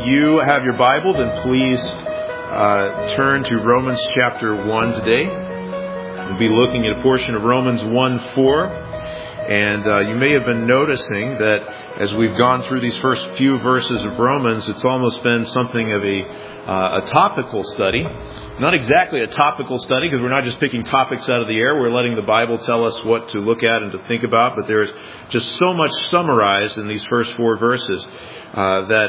If you have your Bible, then please turn to Romans chapter 1 today. We'll be looking at a portion of Romans 1:4. And you may have been noticing that as we've gone through these first few verses of Romans, it's almost been something of a topical study. Not exactly a topical study, because we're not just picking topics out of the air. We're letting the Bible tell us what to look at and to think about. But there's just so much summarized in these first four verses that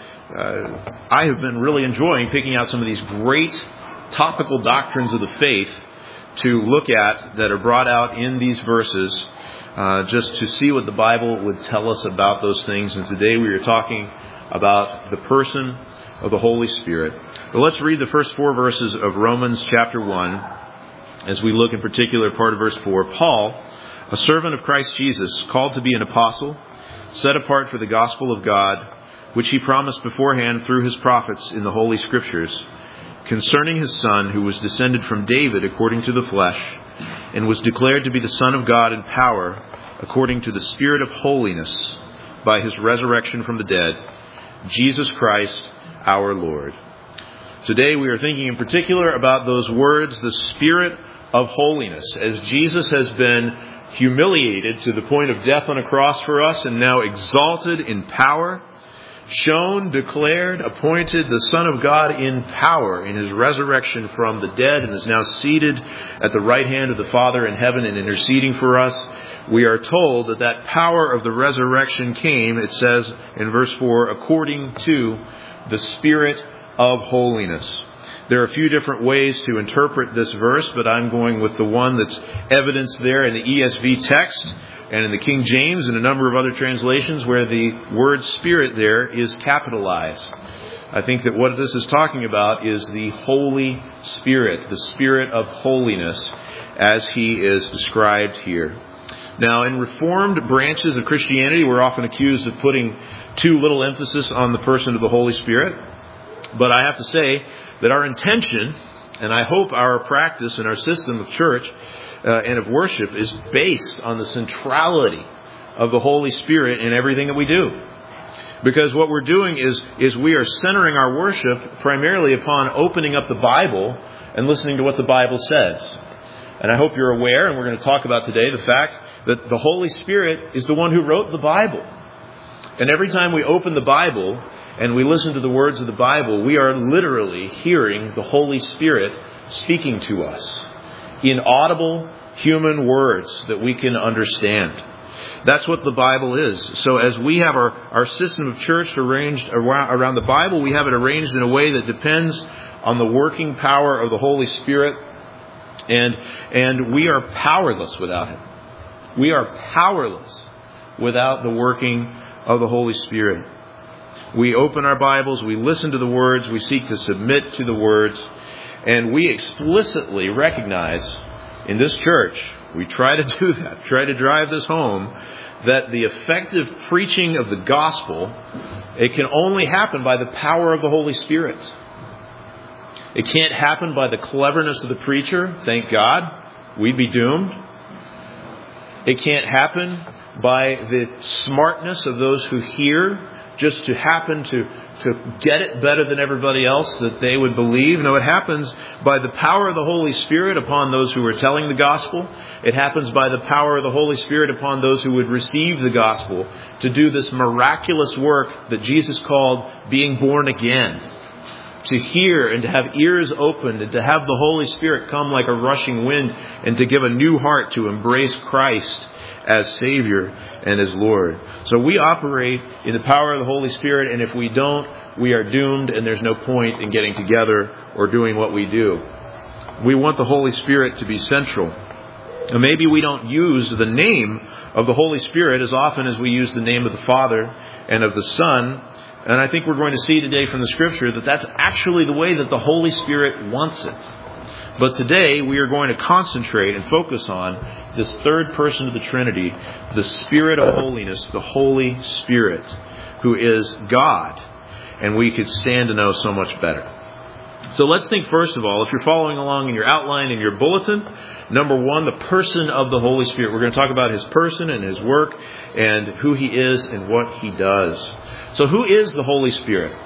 I have been really enjoying picking out some of these great topical doctrines of the faith to look at that are brought out in these verses, just to see what the Bible would tell us about those things. And today we are talking about the person of the Holy Spirit. But let's read the first four verses of Romans chapter 1 as we look in particular part of verse 4. Paul, a servant of Christ Jesus, called to be an apostle, set apart for the gospel of God, which he promised beforehand through his prophets in the Holy Scriptures, concerning his Son, who was descended from David according to the flesh, and was declared to be the Son of God in power, according to the Spirit of holiness, by his resurrection from the dead, Jesus Christ our Lord. Today we are thinking in particular about those words, the Spirit of holiness, as Jesus has been humiliated to the point of death on a cross for us, and now exalted in power, shown, declared, appointed the Son of God in power in his resurrection from the dead, and is now seated at the right hand of the Father in heaven and interceding for us. We are told that that power of the resurrection came, it says in verse 4, according to the Spirit of holiness. There are a few different ways to interpret this verse, but I'm going with the one that's evidenced there in the ESV text and in the King James and a number of other translations where the word Spirit there is capitalized. I think that what this is talking about is the Holy Spirit, the Spirit of holiness, as he is described here. Now, in Reformed branches of Christianity, we're often accused of putting too little emphasis on the person of the Holy Spirit. But I have to say that our intention, and I hope our practice and our system of church and of worship, is based on the centrality of the Holy Spirit in everything that we do. Because what we're doing is we are centering our worship primarily upon opening up the Bible and listening to what the Bible says. And I hope you're aware, and we're going to talk about today, the fact that the Holy Spirit is the one who wrote the Bible. And every time we open the Bible and we listen to the words of the Bible, we are literally hearing the Holy Spirit speaking to us in audible human words that we can understand. That's what the Bible is. So as we have our system of church arranged around the Bible, we have it arranged in a way that depends on the working power of the Holy Spirit. And we are powerless without Him. We are powerless without the working of the Holy Spirit. We open our Bibles, we listen to the words, we seek to submit to the words, and we explicitly recognize in this church, we try to do that, try to drive this home, that the effective preaching of the gospel, it can only happen by the power of the Holy Spirit. It can't happen by the cleverness of the preacher, thank God, we'd be doomed. It can't happen by the smartness of those who hear, just to happen to get it better than everybody else that they would believe. No, it happens by the power of the Holy Spirit upon those who are telling the gospel. It happens by the power of the Holy Spirit upon those who would receive the gospel to do this miraculous work that Jesus called being born again. To hear and to have ears opened and to have the Holy Spirit come like a rushing wind and to give a new heart to embrace Christ as Savior and as Lord. So we operate in the power of the Holy Spirit, and if we don't, we are doomed, and there's no point in getting together or doing what we do. We want the Holy Spirit to be central. And maybe we don't use the name of the Holy Spirit as often as we use the name of the Father and of the Son. And I think we're going to see today from the Scripture that that's actually the way that the Holy Spirit wants it. But today we are going to concentrate and focus on this third person of the Trinity, the Spirit of holiness, the Holy Spirit, who is God. And we could stand to know so much better. So let's think first of all, if you're following along in your outline, in your bulletin, number one, the person of the Holy Spirit. We're going to talk about His person and His work and who He is and what He does. So who is the Holy Spirit?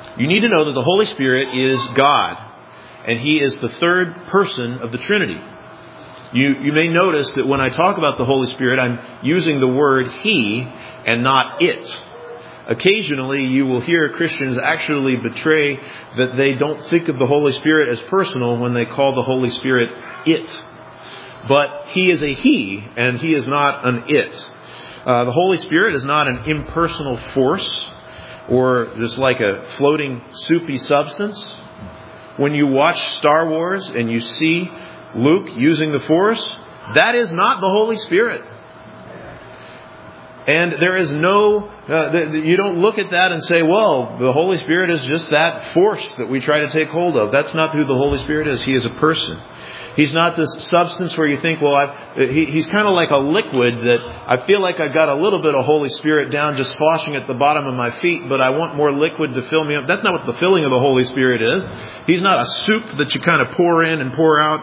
You need to know that the Holy Spirit is God, and He is the third person of the Trinity. You may notice that when I talk about the Holy Spirit, I'm using the word He and not it. Occasionally, you will hear Christians actually betray that they don't think of the Holy Spirit as personal when they call the Holy Spirit it. But He is a He, and He is not an it. The Holy Spirit is not an impersonal force or just like a floating soupy substance. When you watch Star Wars and you see Luke using the Force, that is not the Holy Spirit. And there is no, you don't look at that and say, well, the Holy Spirit is just that force that we try to take hold of. That's not who the Holy Spirit is. He is a person. He's not this substance where you think, well, he's kind of like a liquid that I feel like I've got a little bit of Holy Spirit down just sloshing at the bottom of my feet, but I want more liquid to fill me up. That's not what the filling of the Holy Spirit is. He's not a soup that you kind of pour in and pour out.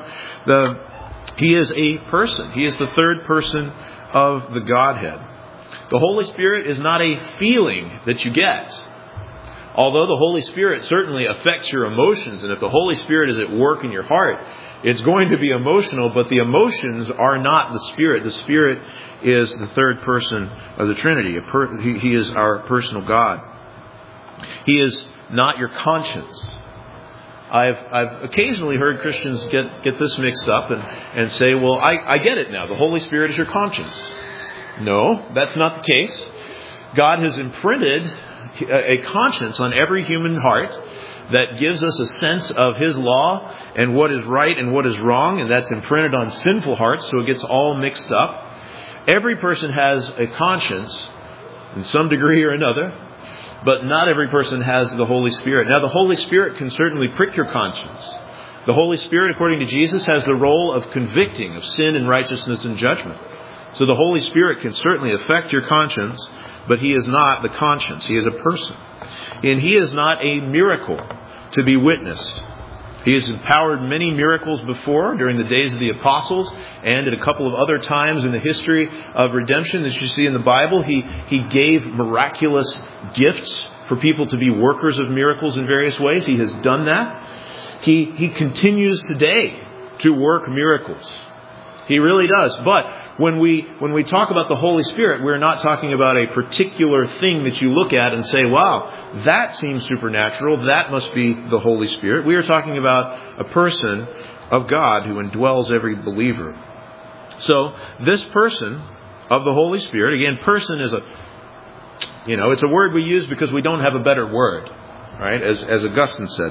He is a person. He is the third person of the Godhead. The Holy Spirit is not a feeling that you get. Although the Holy Spirit certainly affects your emotions, and if the Holy Spirit is at work in your heart, it's going to be emotional, but the emotions are not the Spirit. The Spirit is the third person of the Trinity. He is our personal God. He is not your conscience. I've occasionally heard Christians get this mixed up and say, well, I get it now. The Holy Spirit is your conscience. No, that's not the case. God has imprinted a conscience on every human heart that gives us a sense of His law and what is right and what is wrong, and that's imprinted on sinful hearts, so it gets all mixed up. Every person has a conscience in some degree or another, but not every person has the Holy Spirit. Now, the Holy Spirit can certainly prick your conscience. The Holy Spirit, according to Jesus, has the role of convicting of sin and righteousness and judgment. So the Holy Spirit can certainly affect your conscience, but He is not the conscience. He is a person. And He is not a miracle to be witnessed. He has empowered many miracles before during the days of the apostles and at a couple of other times in the history of redemption that you see in the Bible. He gave miraculous gifts for people to be workers of miracles in various ways. He has done that. He continues today to work miracles. He really does. But when we talk about the Holy Spirit, we're not talking about a particular thing that you look at and say, wow, that seems supernatural. That must be the Holy Spirit. We are talking about a person of God who indwells every believer. So this person of the Holy Spirit, again, person is it's a word we use because we don't have a better word, right? As Augustine said.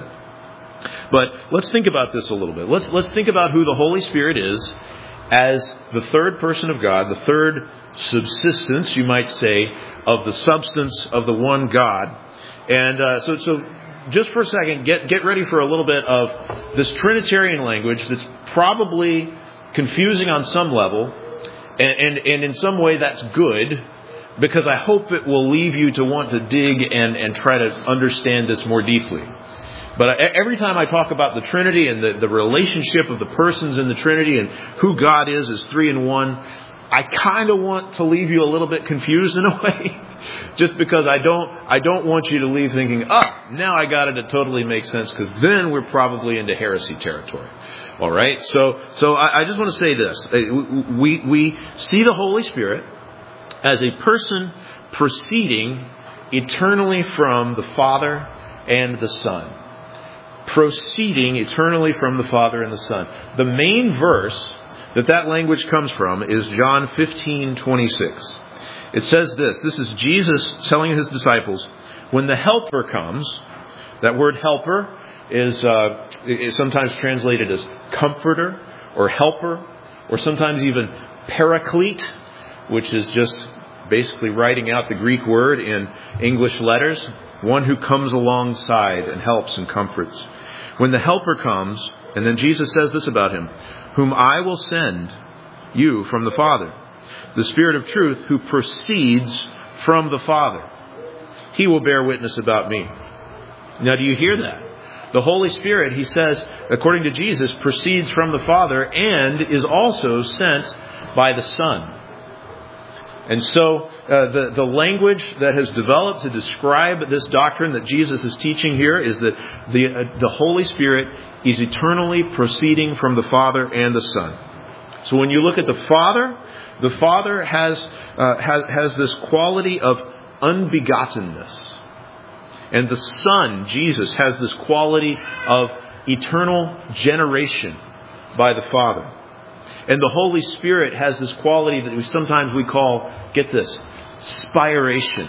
But let's think about this a little bit. Let's think about who the Holy Spirit is as the third person of God, the third subsistence, you might say, of the substance of the one God. And so just for a second, get ready for a little bit of this Trinitarian language that's probably confusing on some level, and in some way that's good, because I hope it will leave you to want to dig and try to understand this more deeply. But every time I talk about the Trinity and the relationship of the persons in the Trinity and who God is as three in one, I kind of want to leave you a little bit confused in a way, just because I don't want you to leave thinking, now I got it. It totally makes sense, because then we're probably into heresy territory. All right. So I just want to say this: we see the Holy Spirit as a person proceeding eternally from the Father and the Son. Proceeding eternally from the Father and the Son. The main verse that language comes from is John 15:26. It says this. This is Jesus telling His disciples, when the Helper comes, that word helper is sometimes translated as comforter or helper, or sometimes even paraclete, which is just basically writing out the Greek word in English letters, one who comes alongside and helps and comforts. When the Helper comes, and then Jesus says this about Him, whom I will send you from the Father, the Spirit of truth who proceeds from the Father. He will bear witness about me. Now, do you hear that? The Holy Spirit, He says, according to Jesus, proceeds from the Father and is also sent by the Son. And so the language that has developed to describe this doctrine that Jesus is teaching here is that the Holy Spirit is eternally proceeding from the Father and the Son. So when you look at the Father has this quality of unbegottenness. And the Son, Jesus, has this quality of eternal generation by the Father. And the Holy Spirit has this quality that sometimes we call, get this, spiration,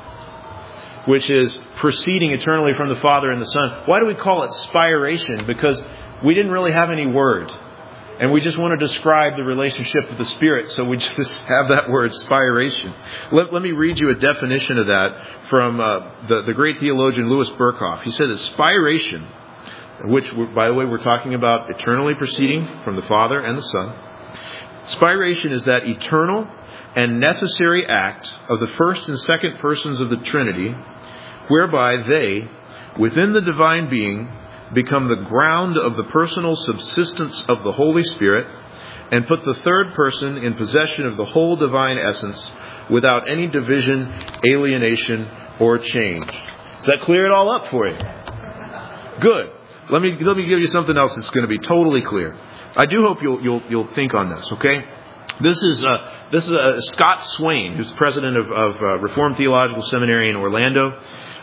which is proceeding eternally from the Father and the Son. Why do we call it spiration? Because we didn't really have any word. And we just want to describe the relationship of the Spirit, so we just have that word, spiration. Let me read you a definition of that from the great theologian Louis Berkhoff. He said that spiration, which, by the way, we're talking about eternally proceeding from the Father and the Son. Spiration is that eternal and necessary act of the first and second persons of the Trinity, whereby they, within the divine being, become the ground of the personal subsistence of the Holy Spirit, and put the third person in possession of the whole divine essence without any division, alienation, or change. Does that clear it all up for you? Good. Let me give you something else that's going to be totally clear. I do hope you'll think on this. Okay, this is Scott Swain, who's president of Reformed Theological Seminary in Orlando.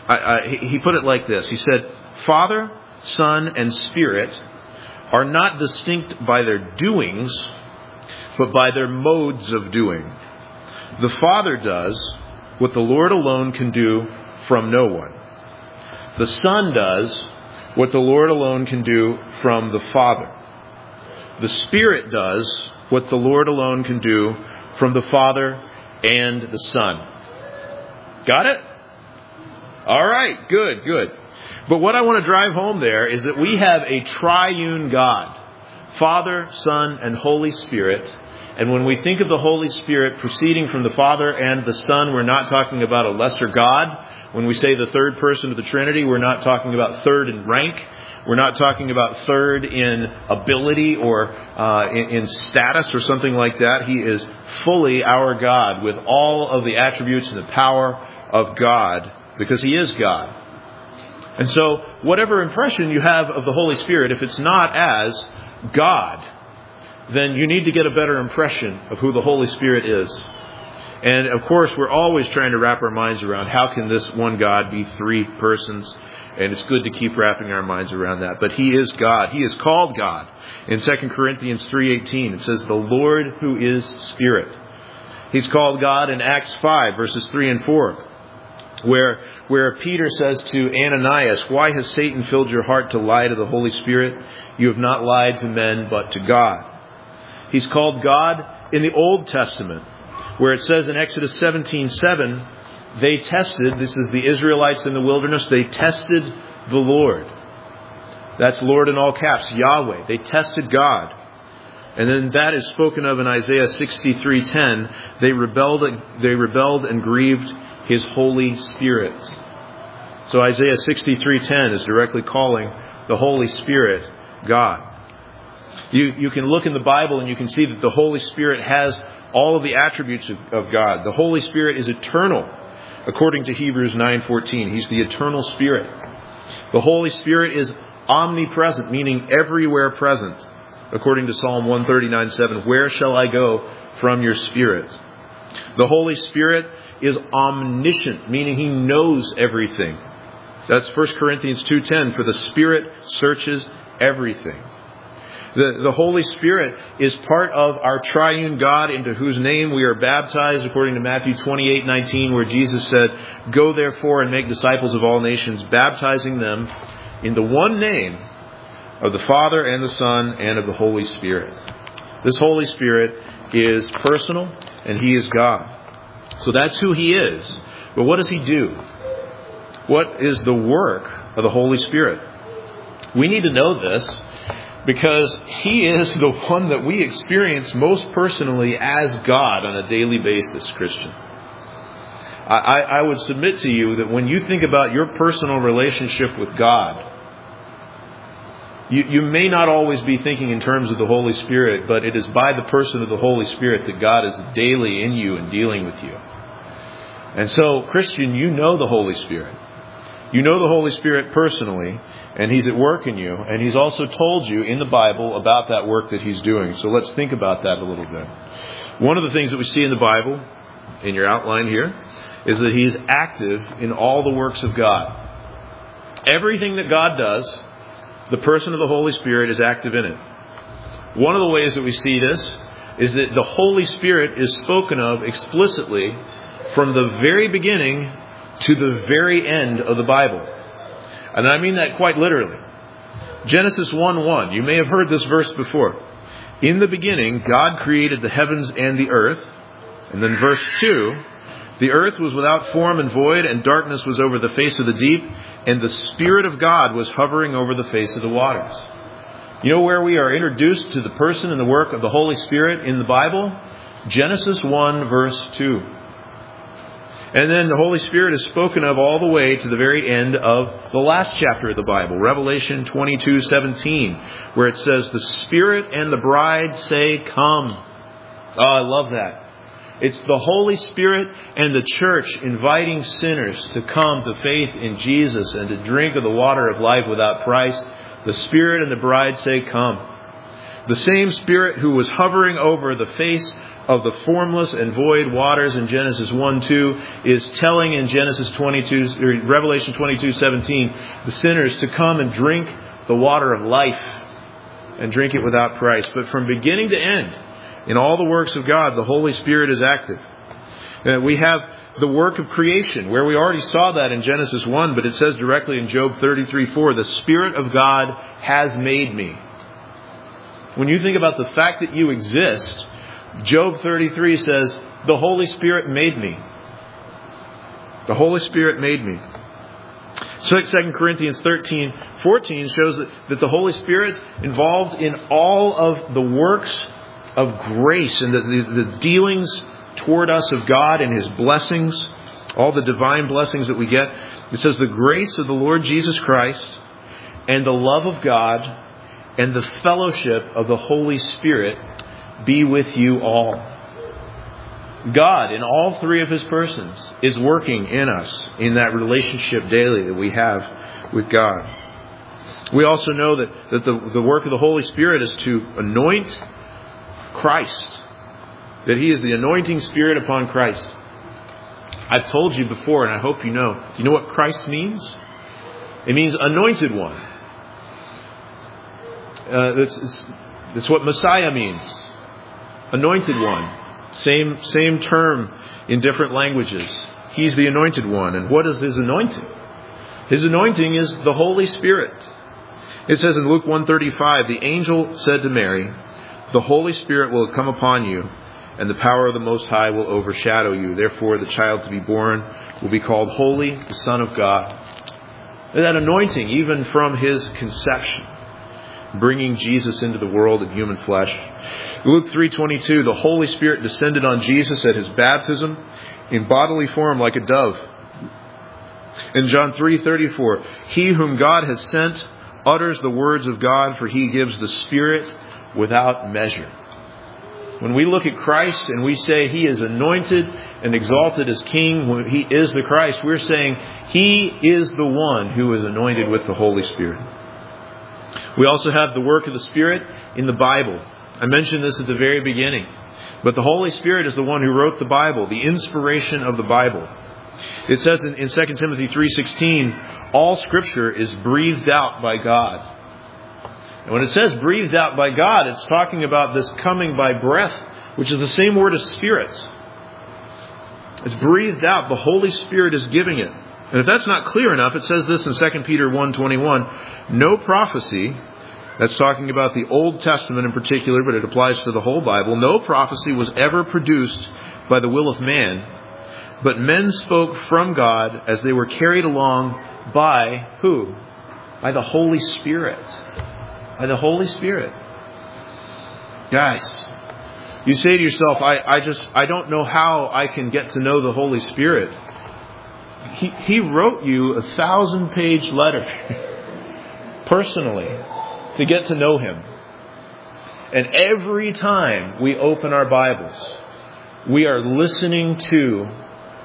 He put it like this. He said, "Father, Son, and Spirit are not distinct by their doings, but by their modes of doing. The Father does what the Lord alone can do from no one. The Son does what the Lord alone can do from the Father. The Spirit does what the Lord alone can do from the Father and the Son." Got it? All right, good. But what I want to drive home there is that we have a triune God, Father, Son, and Holy Spirit. And when we think of the Holy Spirit proceeding from the Father and the Son, we're not talking about a lesser God. When we say the third person of the Trinity, we're not talking about third in rank. We're not talking about third in ability or in status or something like that. He is fully our God with all of the attributes and the power of God, because He is God. And so, whatever impression you have of the Holy Spirit, if it's not as God, then you need to get a better impression of who the Holy Spirit is. And of course, we're always trying to wrap our minds around how can this one God be three persons? And it's good to keep wrapping our minds around that. But He is God. He is called God. In 2 Corinthians 3:18, it says, "The Lord who is Spirit." He's called God in Acts 5, verses 3 and 4. Where Peter says to Ananias, "Why has Satan filled your heart to lie to the Holy Spirit? You have not lied to men, but to God." He's called God in the Old Testament, where it says in Exodus 17:7, they tested, this is the Israelites in the wilderness, they tested the Lord. That's Lord in all caps, Yahweh. They tested God. And then that is spoken of in Isaiah 63:10. They rebelled and grieved His Holy Spirit. So Isaiah 63:10 is directly calling the Holy Spirit God. You can look in the Bible and you can see that the Holy Spirit has all of the attributes of God. The Holy Spirit is eternal, according to Hebrews 9:14. He's the eternal Spirit. The Holy Spirit is omnipresent, meaning everywhere present, according to Psalm 139:7. "Where shall I go from your Spirit?" The Holy Spirit is omniscient, meaning He knows everything. That's 1 Corinthians 2:10, "For the Spirit searches everything." The Holy Spirit is part of our triune God, into whose name we are baptized, according to Matthew 28:19, where Jesus said, "Go therefore and make disciples of all nations, baptizing them in the one name of the Father and the Son and of the Holy Spirit." This Holy Spirit is personal, and He is God. So that's who He is. But what does He do? What is the work of the Holy Spirit? We need to know this because He is the one that we experience most personally as God on a daily basis, Christian. I would submit to you that when you think about your personal relationship with God, you may not always be thinking in terms of the Holy Spirit, but it is by the person of the Holy Spirit that God is daily in you and dealing with you. And so, Christian, you know the Holy Spirit. You know the Holy Spirit personally, and He's at work in you, and He's also told you in the Bible about that work that He's doing. So let's think about that a little bit. One of the things that we see in the Bible, in your outline here, is that He's active in all the works of God. Everything that God does, the person of the Holy Spirit is active in it. One of the ways that we see this is that the Holy Spirit is spoken of explicitly from the very beginning to the very end of the Bible. And I mean that quite literally. Genesis 1:1. You may have heard this verse before. In the beginning, God created the heavens and the earth. And then verse 2, the earth was without form and void, and darkness was over the face of the deep, and the Spirit of God was hovering over the face of the waters. You know where we are introduced to the person and the work of the Holy Spirit in the Bible? Genesis 1, verse 2. And then the Holy Spirit is spoken of all the way to the very end of the last chapter of the Bible, Revelation 22:17, where it says, the Spirit and the bride say, come. Oh, I love that. It's the Holy Spirit and the church inviting sinners to come to faith in Jesus and to drink of the water of life without price. The Spirit and the bride say, come. The same Spirit who was hovering over the face of the formless and void waters in Genesis 1:2 is telling in Revelation 22:17 the sinners to come and drink the water of life and drink it without price. But from beginning to end, in all the works of God, the Holy Spirit is active. We have the work of creation, where we already saw that in Genesis 1, but it says directly in Job 33:4, the Spirit of God has made me. When you think about the fact that you exist, Job 33 says, the Holy Spirit made me. The Holy Spirit made me. 2 Corinthians 13:14 shows that the Holy Spirit's involved in all of the works of grace and the dealings toward us of God and His blessings, all the divine blessings that we get. It says the grace of the Lord Jesus Christ and the love of God and the fellowship of the Holy Spirit be with you all. God, in all three of His persons, is working in us in that relationship daily that we have with God. We also know that the work of the Holy Spirit is to anoint Christ. That He is the anointing Spirit upon Christ. I've told you before, and I hope you know. Do you know what Christ means? It means anointed one. That's what Messiah means. Anointed one. Same term in different languages. He's the anointed one. And what is His anointing? His anointing is the Holy Spirit. It says in Luke 1:35, the angel said to Mary, the Holy Spirit will come upon you, and the power of the Most High will overshadow you. Therefore, the child to be born will be called Holy, the Son of God. And that anointing, even from His conception, bringing Jesus into the world in human flesh. Luke 3:22, the Holy Spirit descended on Jesus at His baptism in bodily form like a dove. In John 3:34, He whom God has sent utters the words of God, for He gives the Spirit without measure. When we look at Christ and we say He is anointed and exalted as King, when He is the Christ, we're saying He is the one who is anointed with the Holy Spirit. We also have the work of the Spirit in the Bible. I mentioned this at the very beginning. But the Holy Spirit is the one who wrote the Bible, the inspiration of the Bible. It says in 2 Timothy 3:16, all Scripture is breathed out by God. And when it says breathed out by God, it's talking about this coming by breath, which is the same word as spirits. It's breathed out. The Holy Spirit is giving it. And if that's not clear enough, it says this in 2 Peter 1:21, no prophecy, that's talking about the Old Testament in particular, but it applies to the whole Bible, no prophecy was ever produced by the will of man, but men spoke from God as they were carried along by who? By the Holy Spirit. By the Holy Spirit. Guys, you say to yourself, I don't know how I can get to know the Holy Spirit. He wrote you a 1,000-page letter personally to get to know Him. And every time we open our Bibles, we are listening to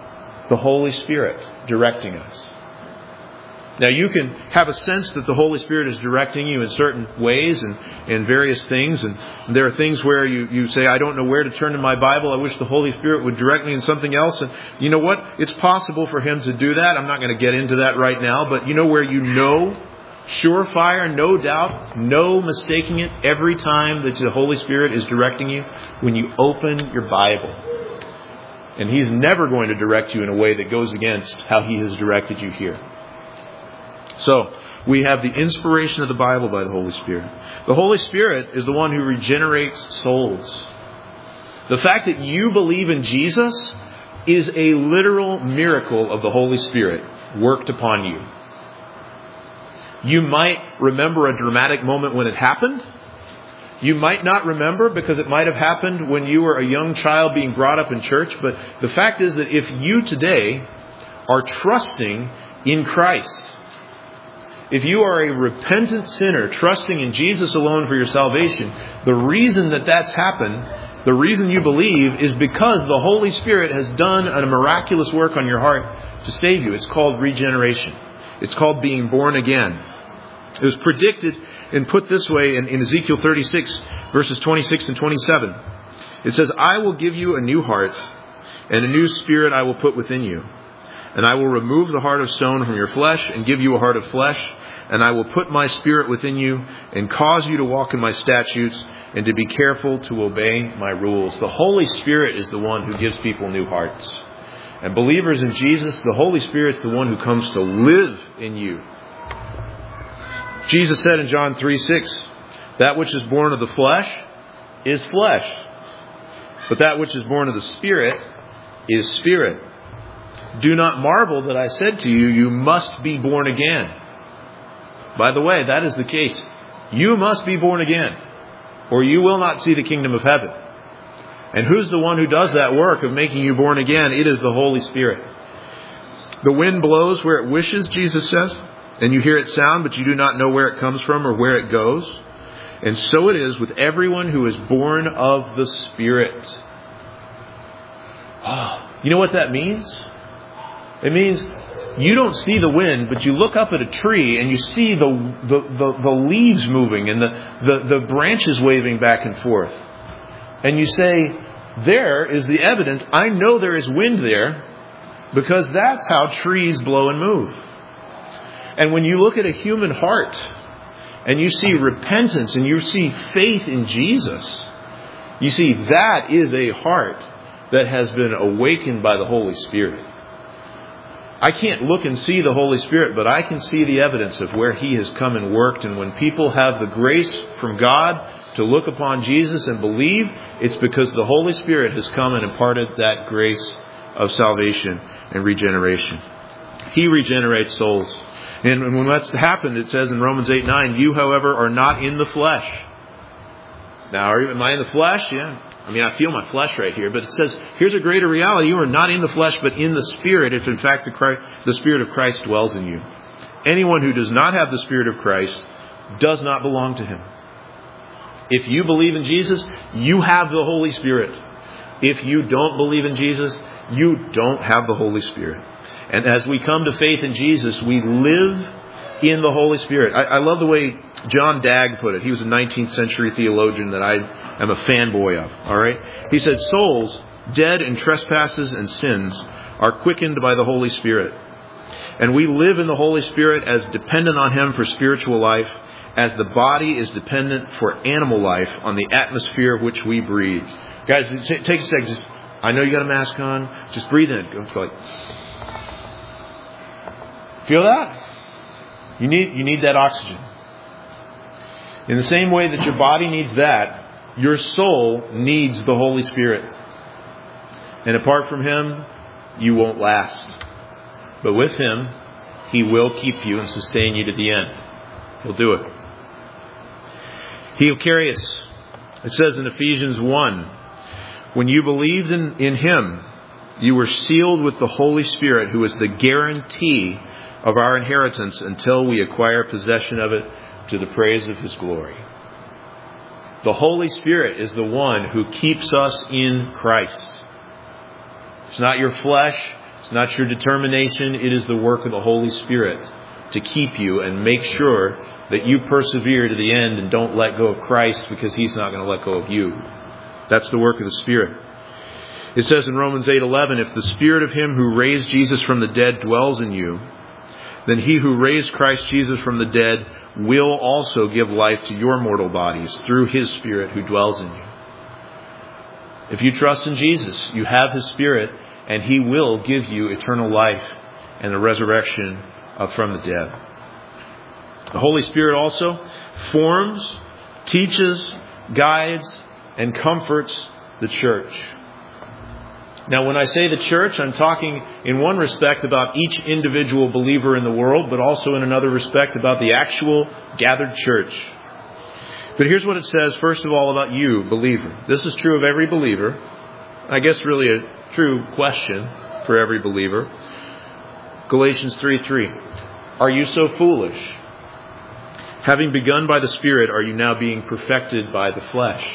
the Holy Spirit directing us. Now, you can have a sense that the Holy Spirit is directing you in certain ways and in various things. And there are things where you say, I don't know where to turn in my Bible. I wish the Holy Spirit would direct me in something else. And you know what? It's possible for Him to do that. I'm not going to get into that right now. But you know where you know, surefire, no doubt, no mistaking it, every time that the Holy Spirit is directing you? When you open your Bible. And He's never going to direct you in a way that goes against how He has directed you here. So, we have the inspiration of the Bible by the Holy Spirit. The Holy Spirit is the one who regenerates souls. The fact that you believe in Jesus is a literal miracle of the Holy Spirit worked upon you. You might remember a dramatic moment when it happened. You might not remember because it might have happened when you were a young child being brought up in church. But the fact is that if you today are trusting in Christ, if you are a repentant sinner trusting in Jesus alone for your salvation, the reason that that's happened, the reason you believe, is because the Holy Spirit has done a miraculous work on your heart to save you. It's called regeneration. It's called being born again. It was predicted and put this way in Ezekiel 36, verses 26 and 27. It says, I will give you a new heart, and a new spirit I will put within you. And I will remove the heart of stone from your flesh and give you a heart of flesh. And I will put my spirit within you and cause you to walk in my statutes and to be careful to obey my rules. The Holy Spirit is the one who gives people new hearts. And believers in Jesus, the Holy Spirit is the one who comes to live in you. Jesus said in John 3:6, that which is born of the flesh is flesh. But that which is born of the Spirit is spirit. Do not marvel that I said to you, you must be born again. By the way, that is the case. You must be born again, or you will not see the kingdom of heaven. And who's the one who does that work of making you born again? It is the Holy Spirit. The wind blows where it wishes, Jesus says, and you hear it sound, but you do not know where it comes from or where it goes. And so it is with everyone who is born of the Spirit. Oh, you know what that means? It means you don't see the wind, but you look up at a tree and you see the leaves moving and the branches waving back and forth. And you say, there is the evidence. I know there is wind there because that's how trees blow and move. And when you look at a human heart and you see repentance and you see faith in Jesus, you see that is a heart that has been awakened by the Holy Spirit. I can't look and see the Holy Spirit, but I can see the evidence of where He has come and worked. And when people have the grace from God to look upon Jesus and believe, it's because the Holy Spirit has come and imparted that grace of salvation and regeneration. He regenerates souls. And when that's happened, it says in Romans 8:9, you, however, are not in the flesh. Now, am I in the flesh? Yeah. I mean, I feel my flesh right here. But it says, here's a greater reality. You are not in the flesh, but in the Spirit, if in fact the Spirit of Christ dwells in you. Anyone who does not have the Spirit of Christ does not belong to Him. If you believe in Jesus, you have the Holy Spirit. If you don't believe in Jesus, you don't have the Holy Spirit. And as we come to faith in Jesus, we live in the Holy Spirit. I love the way John Dagg put it. He was a 19th century theologian that I am a fanboy of. All right. He said, souls dead in trespasses and sins are quickened by the Holy Spirit. And we live in the Holy Spirit as dependent on Him for spiritual life, as the body is dependent for animal life on the atmosphere which we breathe. Guys, take a second. I know you got a mask on. Just breathe in. Go like. Feel that? You need that oxygen. In the same way that your body needs that, your soul needs the Holy Spirit. And apart from Him, you won't last. But with Him, He will keep you and sustain you to the end. He'll do it. He'll carry us. It says in Ephesians 1, when you believed in Him, you were sealed with the Holy Spirit, who is the guarantee of our inheritance until we acquire possession of it to the praise of His glory. The Holy Spirit is the one who keeps us in Christ. It's not your flesh. It's not your determination. It is the work of the Holy Spirit to keep you and make sure that you persevere to the end and don't let go of Christ because He's not going to let go of you. That's the work of the Spirit. It says in Romans 8:11, if the Spirit of Him who raised Jesus from the dead dwells in you, then He who raised Christ Jesus from the dead will also give life to your mortal bodies through His Spirit who dwells in you. If you trust in Jesus, you have His Spirit, and He will give you eternal life and the resurrection from the dead. The Holy Spirit also forms, teaches, guides, and comforts the church. Now, when I say the church, I'm talking in one respect about each individual believer in the world, but also in another respect about the actual gathered church. But here's what it says, first of all, about you, believer. This is true of every believer. I guess really a true question for every believer. Galatians 3:3. Are you so foolish? Having begun by the Spirit, are you now being perfected by the flesh?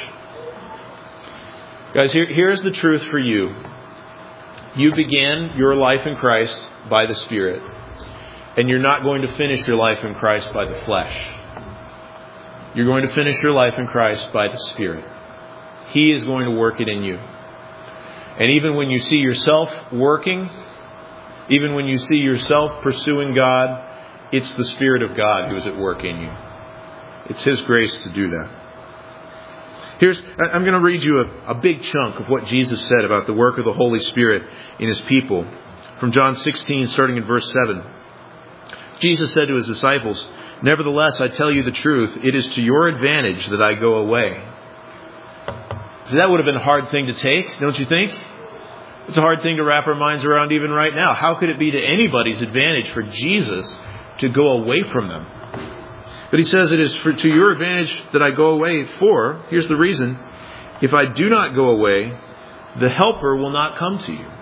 Guys, here's the truth for you. You began your life in Christ by the Spirit, and you're not going to finish your life in Christ by the flesh. You're going to finish your life in Christ by the Spirit. He is going to work it in you. And even when you see yourself working, even when you see yourself pursuing God, it's the Spirit of God who is at work in you. It's His grace to do that. I'm going to read you a big chunk of what Jesus said about the work of the Holy Spirit in His people. From John 16, starting in verse 7. Jesus said to His disciples, nevertheless, I tell you the truth, it is to your advantage that I go away. So that would have been a hard thing to take, don't you think? It's a hard thing to wrap our minds around even right now. How could it be to anybody's advantage for Jesus to go away from them? But He says it is to your advantage that I go away for, here's the reason, if I do not go away, the Helper will not come to you.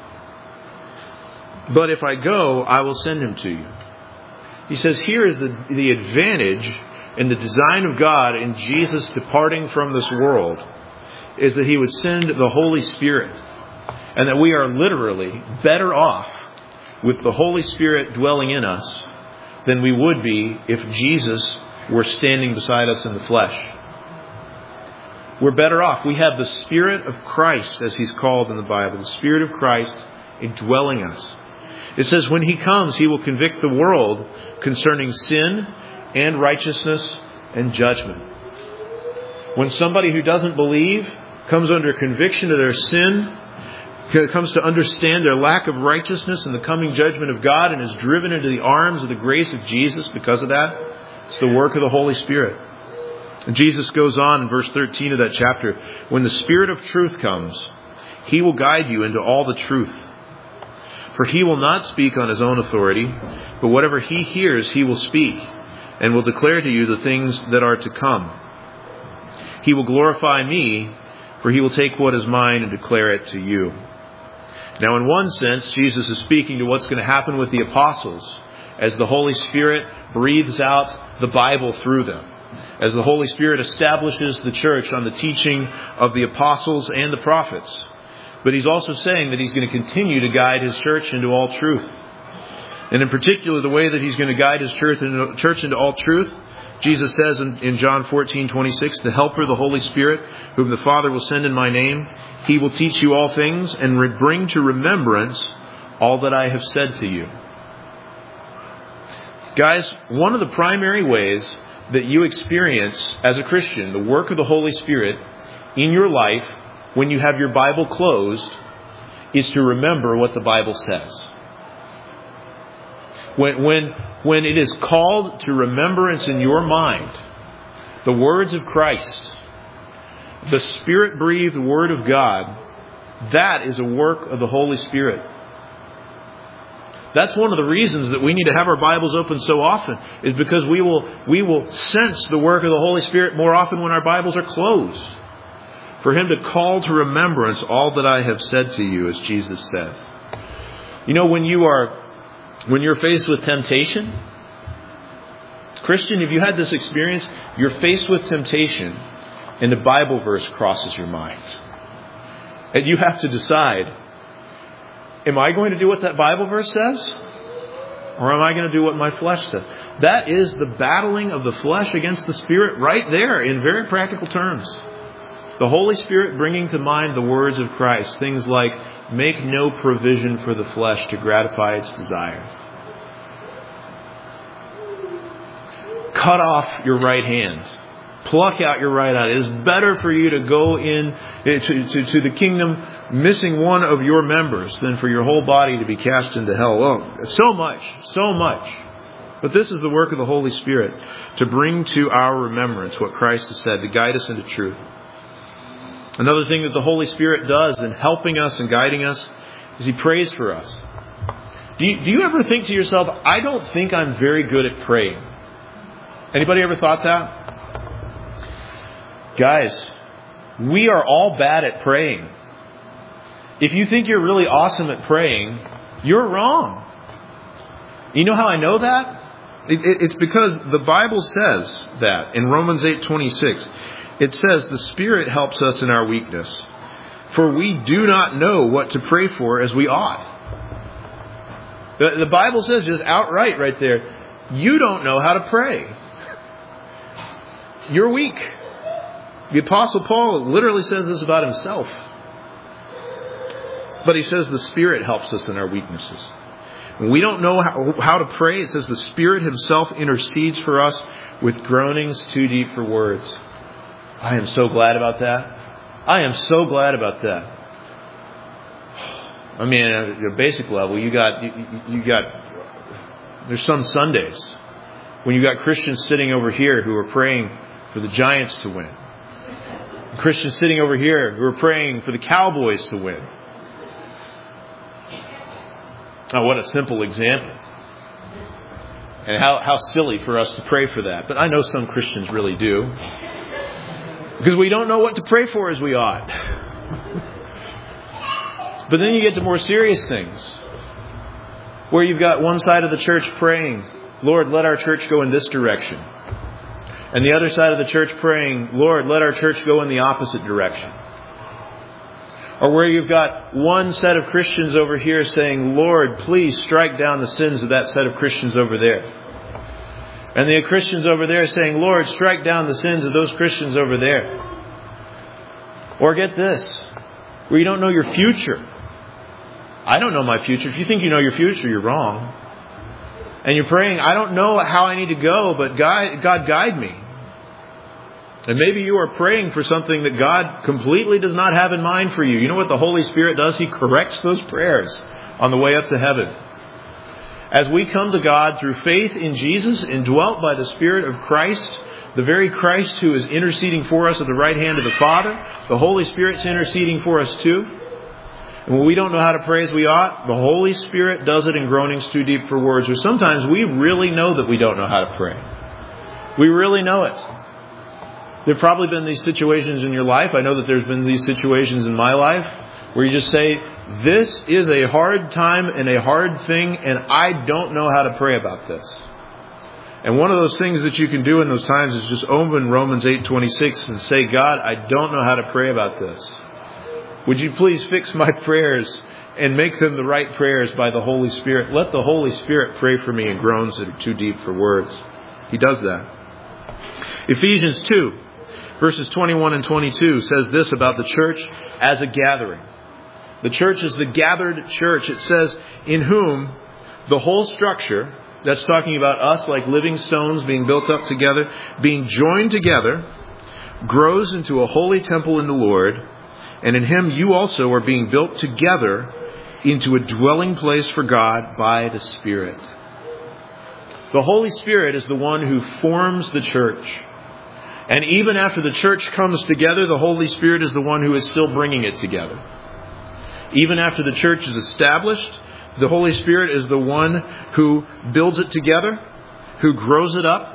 But if I go, I will send Him to you. He says here is the advantage and the design of God in Jesus departing from this world is that He would send the Holy Spirit, and that we are literally better off with the Holy Spirit dwelling in us than we would be if Jesus were standing beside us in the flesh. We're better off. We have the Spirit of Christ, as He's called in the Bible, the Spirit of Christ indwelling us. It says when He comes, He will convict the world concerning sin and righteousness and judgment. When somebody who doesn't believe comes under conviction of their sin, comes to understand their lack of righteousness and the coming judgment of God, and is driven into the arms of the grace of Jesus because of that, it's the work of the Holy Spirit. And Jesus goes on in verse 13 of that chapter, when the Spirit of truth comes, He will guide you into all the truth. For He will not speak on His own authority, but whatever He hears, He will speak, and will declare to you the things that are to come. He will glorify Me, for He will take what is mine and declare it to you. Now, in one sense, Jesus is speaking to what's going to happen with the apostles as the Holy Spirit breathes out the Bible through them, as the Holy Spirit establishes the church on the teaching of the apostles and the prophets. But He's also saying that He's going to continue to guide His church into all truth. And in particular, the way that He's going to guide His church into all truth, Jesus says in John 14:26, the Helper, the Holy Spirit, whom the Father will send in My name, He will teach you all things and bring to remembrance all that I have said to you. Guys, one of the primary ways that you experience as a Christian the work of the Holy Spirit in your life when you have your Bible closed is to remember what the Bible says. When it is called to remembrance in your mind, the words of Christ, the Spirit-breathed Word of God, that is a work of the Holy Spirit. That's one of the reasons that we need to have our Bibles open so often, is because we will sense the work of the Holy Spirit more often when our Bibles are closed. For Him to call to remembrance all that I have said to you, as Jesus says. You know, when you're faced with temptation, Christian, if you had this experience, you're faced with temptation and a Bible verse crosses your mind. And you have to decide, Am I going to do what that Bible verse says? Or am I going to do what my flesh says? That is the battling of the flesh against the Spirit right there in very practical terms. The Holy Spirit bringing to mind the words of Christ. Things like, make no provision for the flesh to gratify its desires. Cut off your right hand. Pluck out your right eye. It is better for you to go in to the kingdom missing one of your members than for your whole body to be cast into hell. Oh, so much. But this is the work of the Holy Spirit to bring to our remembrance what Christ has said, to guide us into truth. Another thing that the Holy Spirit does in helping us and guiding us is He prays for us. Do you ever think to yourself, I don't think I'm very good at praying? Anybody ever thought that? Guys, we are all bad at praying. If you think you're really awesome at praying, you're wrong. You know how I know that? It's because the Bible says that in Romans 8:26. It says the Spirit helps us in our weakness, for we do not know what to pray for as we ought. The Bible says just outright right there, you don't know how to pray. You're weak. The Apostle Paul literally says this about himself. But he says the Spirit helps us in our weaknesses. When we don't know how to pray, it says the Spirit Himself intercedes for us with groanings too deep for words. I am so glad about that. I am so glad about that. I mean, at a basic level, you got. There's some Sundays when you got Christians sitting over here who are praying for the Giants to win. Christians sitting over here who are praying for the Cowboys to win. Oh, what a simple example. And how silly for us to pray for that. But I know some Christians really do. Because we don't know what to pray for as we ought. But then you get to more serious things. Where you've got one side of the church praying, Lord, let our church go in this direction. And the other side of the church praying, Lord, let our church go in the opposite direction. Or where you've got one set of Christians over here saying, Lord, please strike down the sins of that set of Christians over there. And the Christians over there saying, Lord, strike down the sins of those Christians over there. Or get this, where you don't know your future. I don't know my future. If you think you know your future, you're wrong. And you're praying, I don't know how I need to go, but God guide me. And maybe you are praying for something that God completely does not have in mind for you. You know what the Holy Spirit does? He corrects those prayers on the way up to heaven. As we come to God through faith in Jesus, indwelt by the Spirit of Christ, the very Christ who is interceding for us at the right hand of the Father, the Holy Spirit's interceding for us too. And when we don't know how to pray as we ought, the Holy Spirit does it in groanings too deep for words. Or sometimes we really know that we don't know how to pray. We really know it. There have probably been these situations in your life. I know that there's been these situations in my life where you just say, this is a hard time and a hard thing, and I don't know how to pray about this. And one of those things that you can do in those times is just open Romans 8:26 and say, God, I don't know how to pray about this. Would you please fix my prayers and make them the right prayers by the Holy Spirit? Let the Holy Spirit pray for me in groans that are too deep for words. He does that. Ephesians 2, verses 21 and 22 says this about the church as a gathering. The church is the gathered church. It says, in whom the whole structure, that's talking about us like living stones being built up together, being joined together, grows into a holy temple in the Lord. And in Him you also are being built together into a dwelling place for God by the Spirit. The Holy Spirit is the one who forms the church. And even after the church comes together, the Holy Spirit is the one who is still bringing it together. Even after the church is established, the Holy Spirit is the one who builds it together, who grows it up.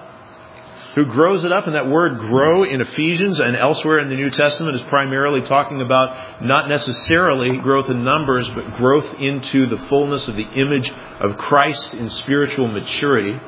And that word grow in Ephesians and elsewhere in the New Testament is primarily talking about not necessarily growth in numbers, but growth into the fullness of the image of Christ in spiritual maturity.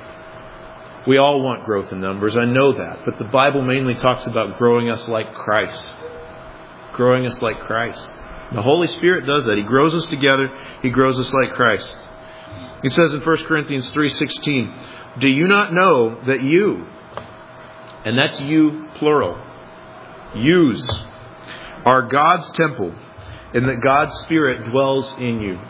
We all want growth in numbers, I know that. But the Bible mainly talks about growing us like Christ. Growing us like Christ. The Holy Spirit does that. He grows us together. He grows us like Christ. It says in 1 Corinthians 3:16, do you not know that you, and that's you plural, yous, are God's temple, and that God's Spirit dwells in you?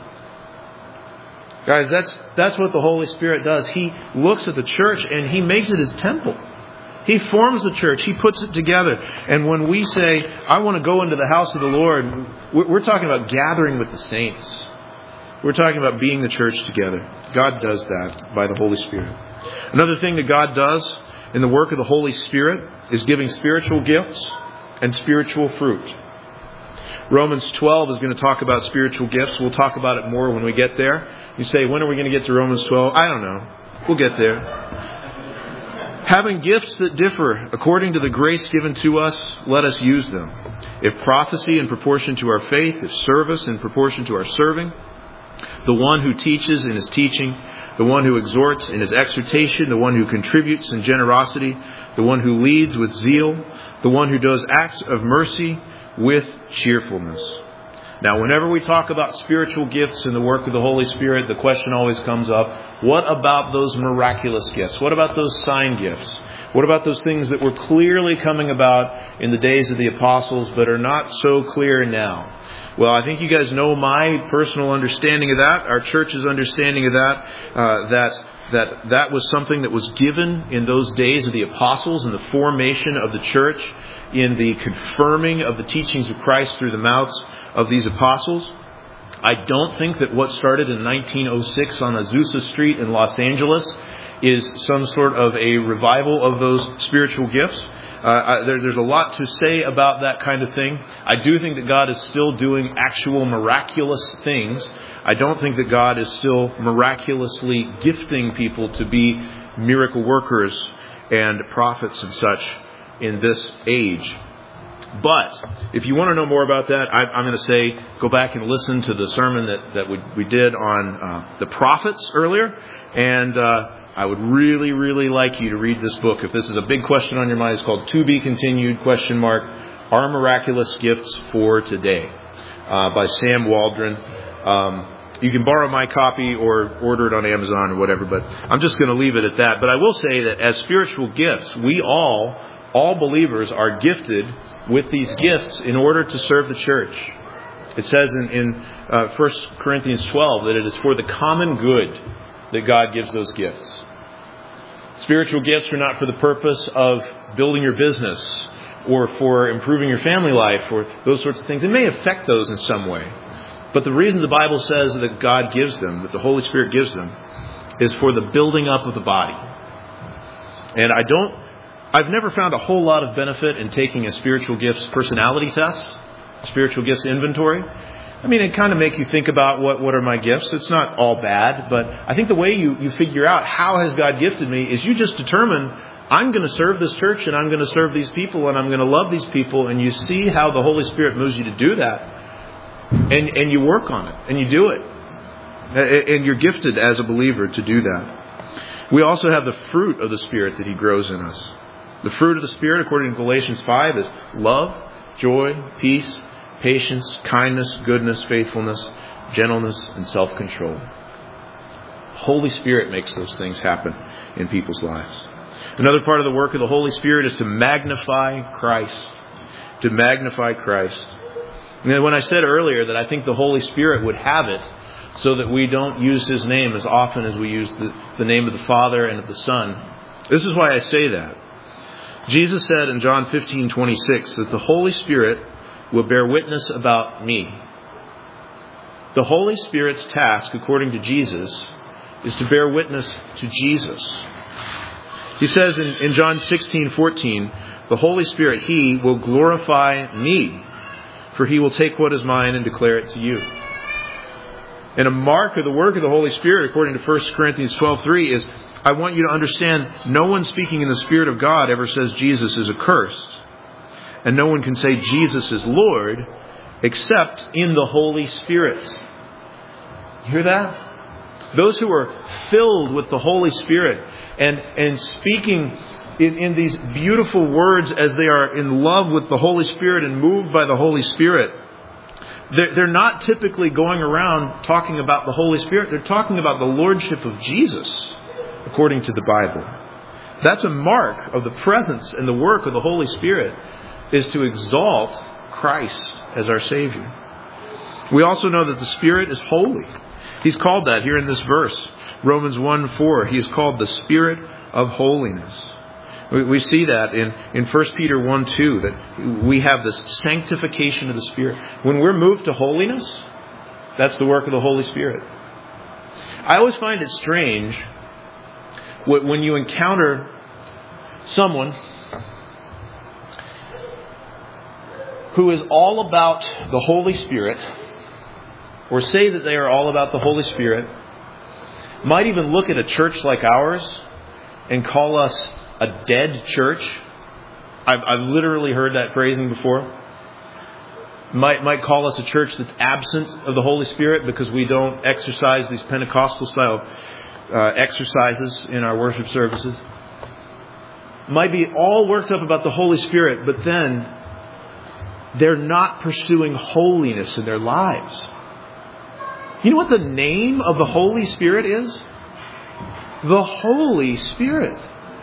Guys, that's what the Holy Spirit does. He looks at the church and He makes it His temple. He forms the church. He puts it together. And when we say, I want to go into the house of the Lord, we're talking about gathering with the saints. We're talking about being the church together. God does that by the Holy Spirit. Another thing that God does in the work of the Holy Spirit is giving spiritual gifts and spiritual fruit. Romans 12 is going to talk about spiritual gifts. We'll talk about it more when we get there. You say, when are we going to get to Romans 12? I don't know. We'll get there. Having gifts that differ according to the grace given to us, let us use them. If prophecy in proportion to our faith, if service in proportion to our serving, the one who teaches in his teaching, the one who exhorts in his exhortation, the one who contributes in generosity, the one who leads with zeal, the one who does acts of mercy with cheerfulness. Now, whenever we talk about spiritual gifts and the work of the Holy Spirit, the question always comes up, what about those miraculous gifts? What about those sign gifts? What about those things that were clearly coming about in the days of the apostles but are not so clear now? Well, I think you guys know my personal understanding of that, our church's understanding of that, that was something that was given in those days of the apostles in the formation of the church, in the confirming of the teachings of Christ through the mouths of these apostles. I don't think that what started in 1906 on Azusa Street in Los Angeles is some sort of a revival of those spiritual gifts. There's a lot to say about that kind of thing. I do think that God is still doing actual miraculous things. I don't think that God is still miraculously gifting people to be miracle workers and prophets and such in this age. But if you want to know more about that, I'm going to say go back and listen to the sermon that we did on the prophets earlier. And I would really, really like you to read this book. If this is a big question on your mind, it's called To Be Continued, ? Our Miraculous Gifts for Today by Sam Waldron. You can borrow my copy or order it on Amazon or whatever, but I'm just going to leave it at that. But I will say that as spiritual gifts, we all believers are gifted with these gifts in order to serve the church. It says in 1 Corinthians 12 that it is for the common good that God gives those gifts. Spiritual gifts are not for the purpose of building your business or for improving your family life or those sorts of things. It may affect those in some way. But the reason the Bible says that God gives them, that the Holy Spirit gives them, is for the building up of the body. And I've never found a whole lot of benefit in taking a spiritual gifts personality test, spiritual gifts inventory. I mean, it kind of makes you think about what are my gifts. It's not all bad, but I think the way you figure out how has God gifted me is you just determine, I'm going to serve this church and I'm going to serve these people and I'm going to love these people, and you see how the Holy Spirit moves you to do that, and you work on it and you do it, and you're gifted as a believer to do that. We also have the fruit of the Spirit that He grows in us. The fruit of the Spirit, according to Galatians 5, is love, joy, peace, patience, kindness, goodness, faithfulness, gentleness, and self-control. Holy Spirit makes those things happen in people's lives. Another part of the work of the Holy Spirit is to magnify Christ. To magnify Christ. And when I said earlier that I think the Holy Spirit would have it so that we don't use His name as often as we use the name of the Father and of the Son, this is why I say that. Jesus said in John 15:26 that the Holy Spirit will bear witness about me. The Holy Spirit's task, according to Jesus, is to bear witness to Jesus. He says in John 16:14, the Holy Spirit, He will glorify me, for He will take what is mine and declare it to you. And a mark of the work of the Holy Spirit, according to 1 Corinthians 12:3, is I want you to understand, no one speaking in the Spirit of God ever says Jesus is accursed. And no one can say Jesus is Lord except in the Holy Spirit. You hear that? Those who are filled with the Holy Spirit and speaking in these beautiful words as they are in love with the Holy Spirit and moved by the Holy Spirit, They're not typically going around talking about the Holy Spirit. They're talking about the lordship of Jesus, according to the Bible. That's a mark of the presence and the work of the Holy Spirit, is to exalt Christ as our Savior. We also know that the Spirit is holy. He's called that here in this verse. Romans 1:4. He is called the Spirit of holiness. We see that in 1 Peter 1:2, that we have this sanctification of the Spirit. When we're moved to holiness, that's the work of the Holy Spirit. I always find it strange when you encounter someone who is all about the Holy Spirit, or say that they are all about the Holy Spirit, might even look at a church like ours and call us a dead church. I've literally heard that phrasing before. Might call us a church that's absent of the Holy Spirit because we don't exercise these Pentecostal style exercises in our worship services. Might be all worked up about the Holy Spirit, but then they're not pursuing holiness in their lives. You know what the name of the Holy Spirit is? The Holy Spirit.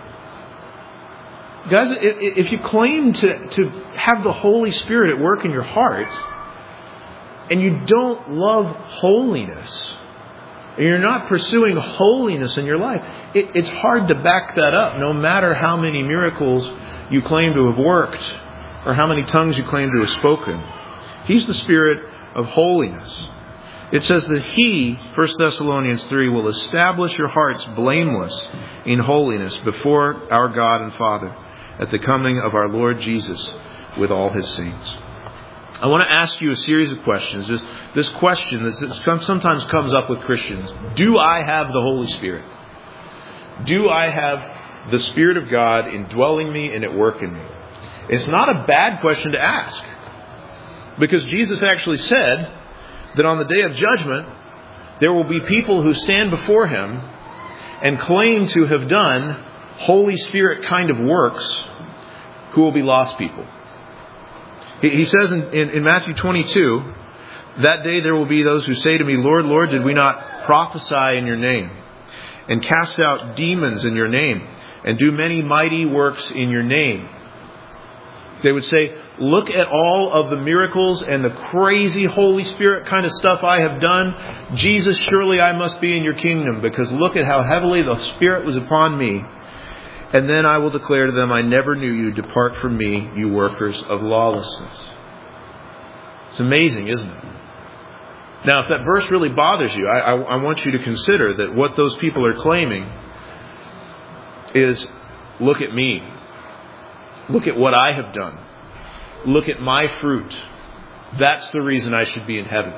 Guys, if you claim to have the Holy Spirit at work in your heart, and you don't love holiness, and you're not pursuing holiness in your life, it's hard to back that up, no matter how many miracles you claim to have worked, or how many tongues you claim to have spoken. He's the Spirit of holiness. It says that He, 1 Thessalonians 3, will establish your hearts blameless in holiness before our God and Father at the coming of our Lord Jesus with all His saints. I want to ask you a series of questions. Just this question that sometimes comes up with Christians. Do I have the Holy Spirit? Do I have the Spirit of God indwelling me and at work in me? It's not a bad question to ask, because Jesus actually said that on the day of judgment, there will be people who stand before Him and claim to have done Holy Spirit kind of works, who will be lost people. He says in Matthew 22, that day there will be those who say to me, Lord, Lord, did we not prophesy in your name, and cast out demons in your name, and do many mighty works in your name? They would say, look at all of the miracles and the crazy Holy Spirit kind of stuff I have done. Jesus, surely I must be in your kingdom, because look at how heavily the Spirit was upon me. And then I will declare to them, I never knew you. Depart from me, you workers of lawlessness. It's amazing, isn't it? Now, if that verse really bothers you, I want you to consider that what those people are claiming is, look at me. Look at what I have done. Look at my fruit. That's the reason I should be in heaven.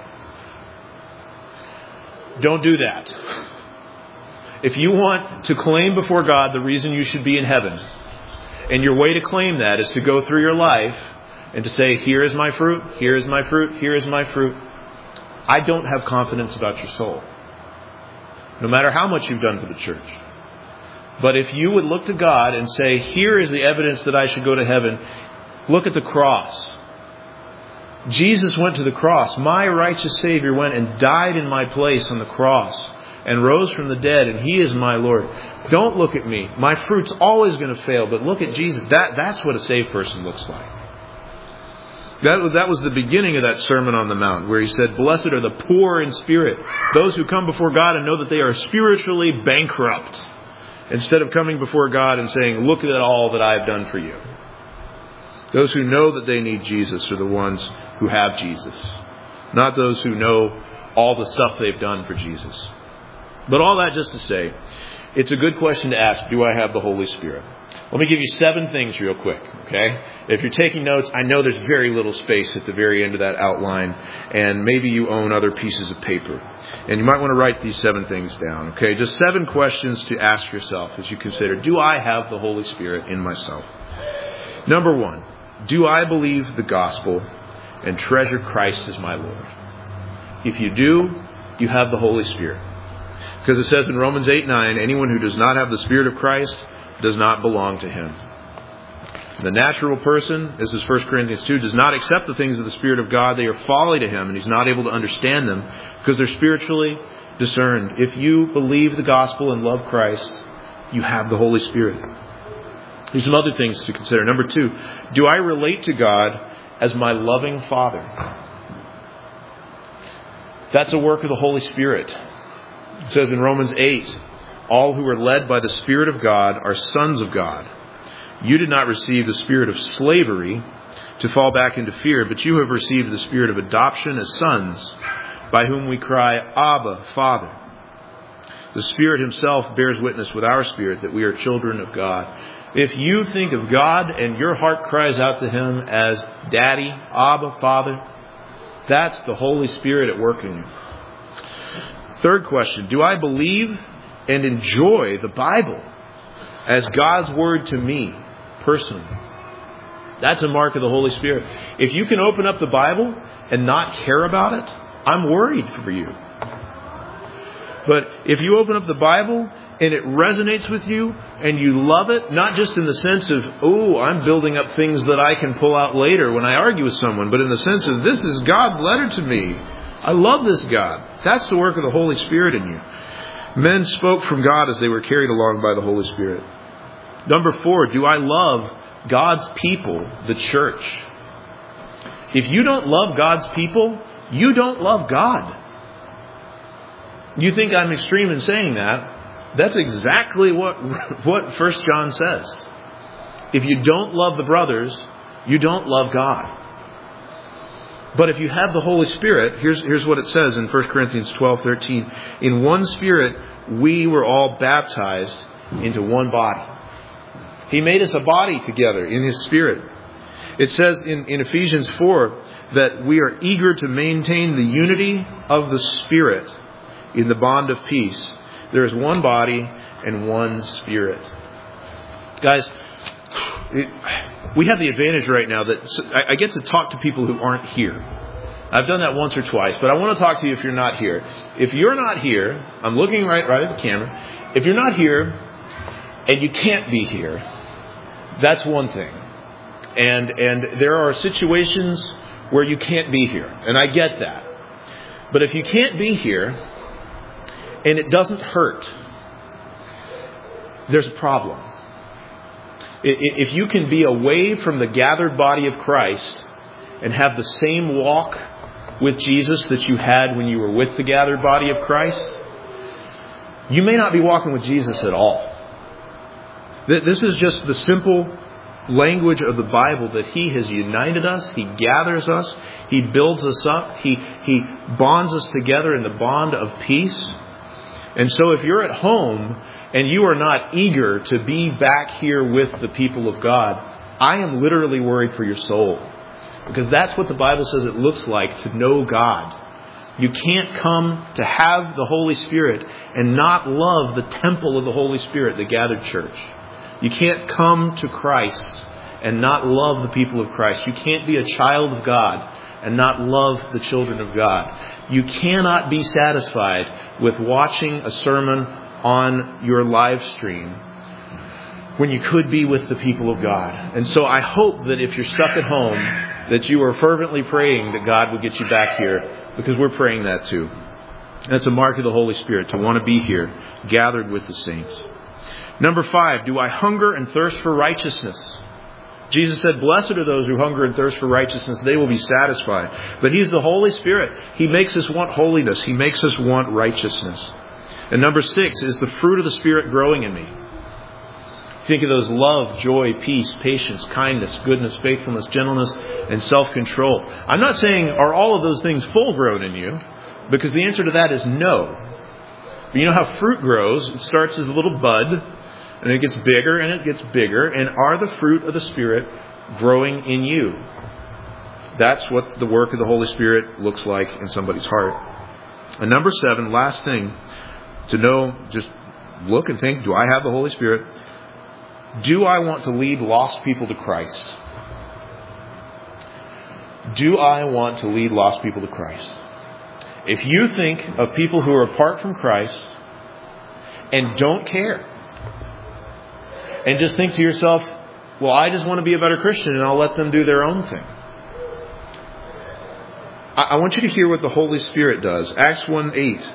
Don't do that. If you want to claim before God the reason you should be in heaven, and your way to claim that is to go through your life and to say, here is my fruit, here is my fruit, here is my fruit, I don't have confidence about your soul, no matter how much you've done for the church. But if you would look to God and say, here is the evidence that I should go to heaven, look at the cross. Jesus went to the cross. My righteous Savior went and died in my place on the cross and rose from the dead, and He is my Lord. Don't look at me. My fruit's always going to fail, but look at Jesus. That's what a saved person looks like. That was the beginning of that Sermon on the Mount, where He said, blessed are the poor in spirit, those who come before God and know that they are spiritually bankrupt, instead of coming before God and saying, look at all that I have done for you. Those who know that they need Jesus are the ones who have Jesus, not those who know all the stuff they've done for Jesus. But all that just to say, it's a good question to ask, do I have the Holy Spirit? Let me give you 7 things real quick, okay? If you're taking notes, I know there's very little space at the very end of that outline, and maybe you own other pieces of paper. And you might want to write these 7 things down, okay? Just 7 questions to ask yourself as you consider, do I have the Holy Spirit in myself? Number 1, do I believe the gospel and treasure Christ as my Lord? If you do, you have the Holy Spirit. Because it says in Romans 8:9, anyone who does not have the Spirit of Christ does not belong to Him. The natural person, this is 1 Corinthians 2, does not accept the things of the Spirit of God. They are folly to him, and he's not able to understand them because they're spiritually discerned. If you believe the gospel and love Christ, you have the Holy Spirit. Here's some other things to consider. Number 2, do I relate to God as my loving Father? That's a work of the Holy Spirit. It says in Romans 8, all who are led by the Spirit of God are sons of God. You did not receive the spirit of slavery to fall back into fear, but you have received the spirit of adoption as sons, by whom we cry, Abba, Father. The Spirit himself bears witness with our spirit that we are children of God. If you think of God and your heart cries out to him as Daddy, Abba, Father, that's the Holy Spirit at work in you. Third question, do I believe and enjoy the Bible as God's word to me personally? That's a mark of the Holy Spirit. If you can open up the Bible and not care about it, I'm worried for you. But if you open up the Bible and it resonates with you and you love it, not just in the sense of, I'm building up things that I can pull out later when I argue with someone, but in the sense of, this is God's letter to me. I love this God. That's the work of the Holy Spirit in you. Men spoke from God as they were carried along by the Holy Spirit. Number 4, do I love God's people, the church? If you don't love God's people, you don't love God. You think I'm extreme in saying that? That's exactly what 1 John says. If you don't love the brothers, you don't love God. But if you have the Holy Spirit, here's what it says in 1 Corinthians 12:13. In one Spirit, we were all baptized into one body. He made us a body together in His Spirit. It says in Ephesians 4 that we are eager to maintain the unity of the Spirit in the bond of peace. There is one body and one Spirit. Guys, we have the advantage right now that I get to talk to people who aren't here. I've done that once or twice, but I want to talk to you if you're not here. If you're not here, I'm looking right at the camera. If you're not here and you can't be here, that's one thing. And there are situations where you can't be here, and I get that. But if you can't be here and it doesn't hurt, there's a problem. If you can be away from the gathered body of Christ and have the same walk with Jesus that you had when you were with the gathered body of Christ, you may not be walking with Jesus at all. This is just the simple language of the Bible that He has united us, He gathers us, He builds us up, He bonds us together in the bond of peace. And so if you're at home and you are not eager to be back here with the people of God, I am literally worried for your soul. Because that's what the Bible says it looks like to know God. You can't come to have the Holy Spirit and not love the temple of the Holy Spirit, the gathered church. You can't come to Christ and not love the people of Christ. You can't be a child of God and not love the children of God. You cannot be satisfied with watching a sermon on your live stream when you could be with the people of God. And so I hope that if you're stuck at home, that you are fervently praying that God would get you back here, because we're praying that too. That's a mark of the Holy Spirit, to want to be here, gathered with the saints. Number 5, do I hunger and thirst for righteousness? Jesus said, blessed are those who hunger and thirst for righteousness. They will be satisfied. But He's the Holy Spirit. He makes us want holiness. He makes us want righteousness. And number 6 is the fruit of the Spirit growing in me. Think of those: love, joy, peace, patience, kindness, goodness, faithfulness, gentleness, and self-control. I'm not saying are all of those things full grown in you, because the answer to that is no. But you know how fruit grows? It starts as a little bud, and it gets bigger and it gets bigger. And are the fruit of the Spirit growing in you? That's what the work of the Holy Spirit looks like in somebody's heart. And number 7, last thing to know, just look and think, do I have the Holy Spirit? Do I want to lead lost people to Christ? Do I want to lead lost people to Christ? If you think of people who are apart from Christ and don't care, and just think to yourself, well, I just want to be a better Christian and I'll let them do their own thing. I want you to hear what the Holy Spirit does. Acts 1:8.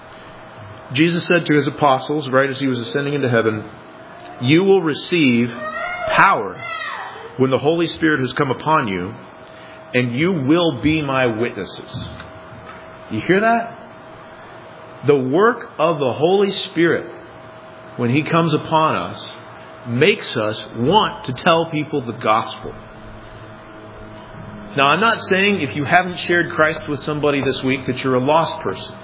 Jesus said to his apostles, right as he was ascending into heaven, "You will receive power when the Holy Spirit has come upon you, and you will be my witnesses." You hear that? The work of the Holy Spirit, when He comes upon us, makes us want to tell people the gospel. Now, I'm not saying if you haven't shared Christ with somebody this week that you're a lost person.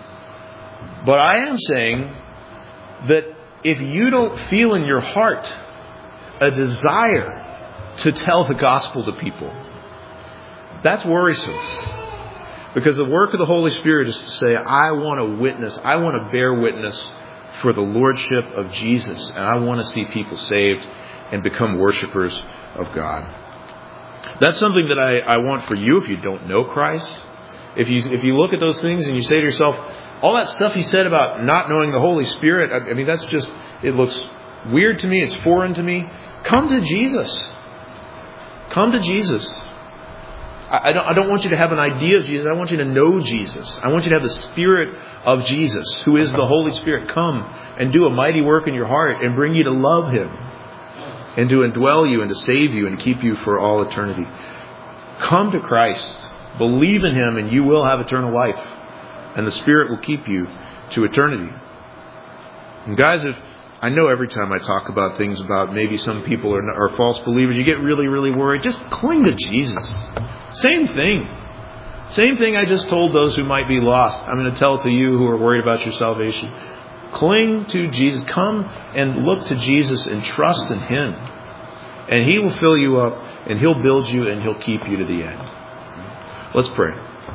But I am saying that if you don't feel in your heart a desire to tell the gospel to people, that's worrisome. Because the work of the Holy Spirit is to say, I want to witness, I want to bear witness for the Lordship of Jesus. And I want to see people saved and become worshipers of God. That's something that I want for you if you don't know Christ. If you look at those things and you say to yourself, all that stuff he said about not knowing the Holy Spirit, I mean, that's just, it looks weird to me, it's foreign to me. Come to Jesus. Come to Jesus. I don't want you to have an idea of Jesus. I want you to know Jesus. I want you to have the Spirit of Jesus, who is the Holy Spirit, come and do a mighty work in your heart and bring you to love Him and to indwell you and to save you and keep you for all eternity. Come to Christ. Believe in Him and you will have eternal life. And the Spirit will keep you to eternity. And guys, I know every time I talk about things about maybe some people are false believers, you get really, really worried. Just cling to Jesus. Same thing. Same thing I just told those who might be lost. I'm going to tell it to you who are worried about your salvation. Cling to Jesus. Come and look to Jesus and trust in Him. And He will fill you up and He'll build you and He'll keep you to the end. Let's pray.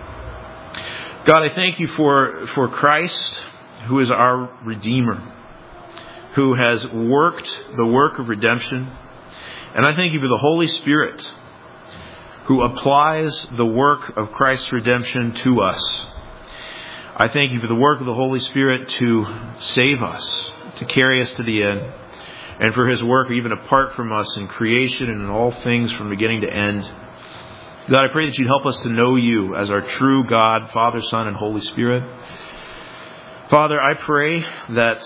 God, I thank you for Christ, who is our Redeemer, who has worked the work of redemption. And I thank you for the Holy Spirit, who applies the work of Christ's redemption to us. I thank you for the work of the Holy Spirit to save us, to carry us to the end, and for His work even apart from us in creation and in all things from beginning to end. God, I pray that you'd help us to know you as our true God, Father, Son, and Holy Spirit. Father, I pray that,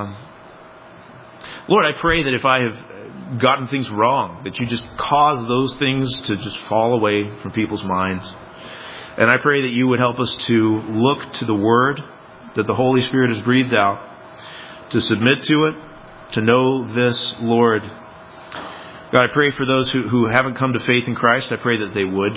Lord, I pray that if I have gotten things wrong, that you just cause those things to just fall away from people's minds. And I pray that you would help us to look to the Word that the Holy Spirit has breathed out, to submit to it, to know this, Lord. God, I pray for those who haven't come to faith in Christ. I pray that they would.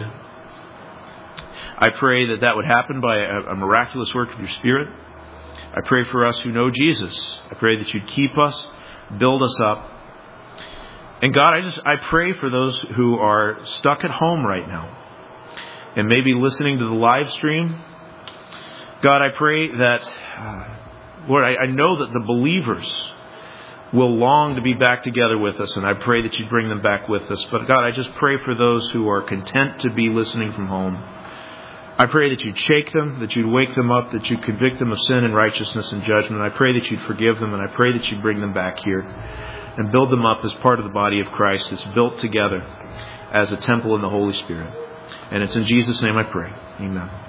I pray that would happen by a miraculous work of your Spirit. I pray for us who know Jesus. I pray that you'd keep us, build us up. And God, I pray for those who are stuck at home right now and maybe listening to the live stream. God, I pray that, Lord, I know that the believers will long to be back together with us, and I pray that you bring them back with us. But God, I just pray for those who are content to be listening from home. I pray that you'd shake them, that you'd wake them up, that you'd convict them of sin and righteousness and judgment. I pray that you'd forgive them, and I pray that you'd bring them back here and build them up as part of the body of Christ that's built together as a temple in the Holy Spirit. And it's in Jesus' name I pray. Amen.